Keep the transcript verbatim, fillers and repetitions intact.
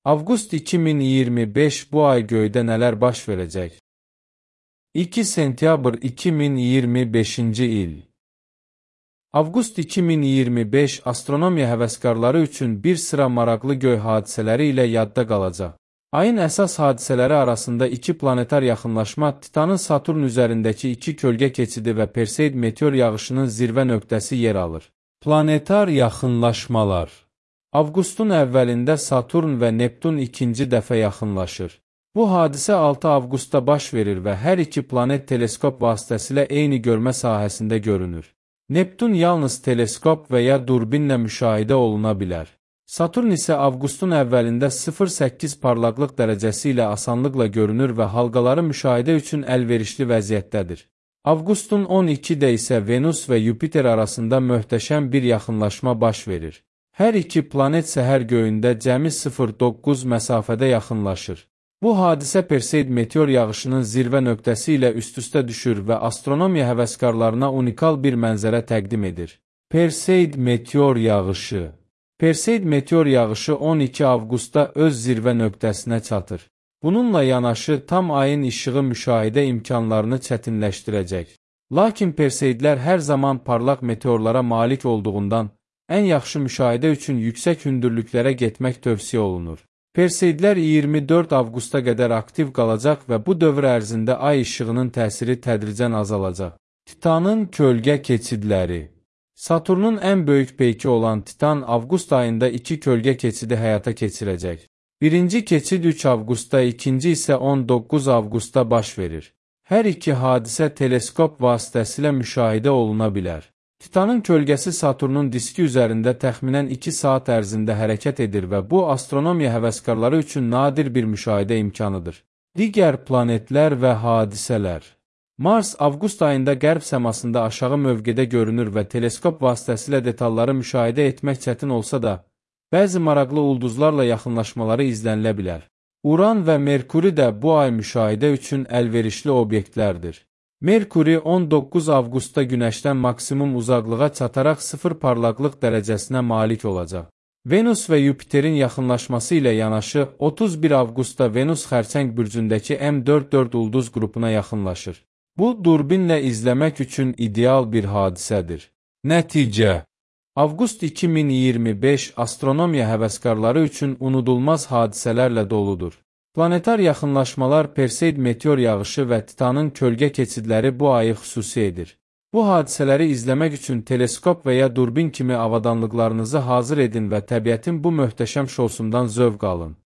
Avqust iki min iyirmi beş bu ay göydə nələr baş verəcək? iki sentyabr iki min iyirmi beşinci il. Avqust iki min iyirmi beş astronomiya həvəskarları üçün bir sıra maraqlı göy hadisələri ilə yadda qalacaq. Ayın əsas hadisələri arasında iki planetar yaxınlaşma, Titanın Saturn üzərindəki iki kölgə keçidi və Perseid meteor yağışının zirvə nöqtəsi yer alır. Planetar yaxınlaşmalar. Avqustun əvvəlində Saturn və Neptun ikinci dəfə yaxınlaşır. Bu hadisə altı avqustda baş verir və hər iki planet teleskop vasitəsilə eyni görmə sahəsində görünür. Neptun yalnız teleskop və ya durbinlə müşahidə oluna bilər. Saturn isə avqustun əvvəlində sıfır nöqtə səkkiz parlaqlıq dərəcəsi ilə asanlıqla görünür və halqaları müşahidə üçün əlverişli vəziyyətdədir. Avqustun on ikidə isə Venüs və Yupiter arasında möhtəşəm bir yaxınlaşma baş verir. Hər iki planet səhər göyündə cəmi sıfır nöqtə doqquz məsafədə yaxınlaşır. Bu hadisə Perseid meteor yağışının zirvə nöqtəsi ilə üst-üstə düşür və astronomiya həvəskarlarına unikal bir mənzərə təqdim edir. Perseid meteor yağışı. Perseid meteor yağışı on iki avqustda öz zirvə nöqtəsinə çatır. Bununla yanaşı tam ayın işığı müşahidə imkanlarını çətinləşdirəcək. Lakin Perseidlər hər zaman parlaq meteorlara malik olduğundan, ən yaxşı müşahidə üçün yüksək hündürlüklərə getmək tövsiyə olunur. Perseidlər iyirmi dörd avqusta qədər aktiv qalacaq və bu dövr ərzində ay işığının təsiri tədricən azalacaq. Titanın kölgə keçidləri. Saturnun ən böyük peyki olan Titan avqust ayında iki kölgə keçidi həyata keçirəcək. Birinci keçid üç avqustda, ikinci isə on doqquz avqustda baş verir. Hər iki hadisə teleskop vasitəsilə müşahidə oluna bilər. Titanın kölgəsi Saturnun diski üzərində təxminən iki saat ərzində hərəkət edir və bu astronomiya həvəskarları üçün nadir bir müşahidə imkanıdır. Digər planetlər və hadisələr. Mars avqust ayında qərb səmasında aşağı mövqedə görünür və teleskop vasitəsilə detalları müşahidə etmək çətin olsa da, bəzi maraqlı ulduzlarla yaxınlaşmaları izlənilə bilər. Uran və Merkuri də bu ay müşahidə üçün əlverişli obyektlərdir. Merkuri on doqquz avqustda Günəşdən maksimum uzaqlığa çataraq sıfır parlaqlıq dərəcəsinə malik olacaq. Venüs və Yupiterin yaxınlaşması ilə yanaşı otuz bir avqustda Venüs xərçəng bürcündəki M dörd dörd ulduz qrupuna yaxınlaşır. Bu, durbinlə izləmək üçün ideal bir hadisədir. Nəticə. Avqust iki min iyirmi beş astronomiya həvəskarları üçün unudulmaz hadisələrlə doludur. Planetar yaxınlaşmalar, Perseid meteor yağışı və Titanın kölgə keçidləri bu ayı xüsusi edir. Bu hadisələri izləmək üçün teleskop və ya durbin kimi avadanlıqlarınızı hazır edin və təbiətin bu möhtəşəm şousundan zövq alın.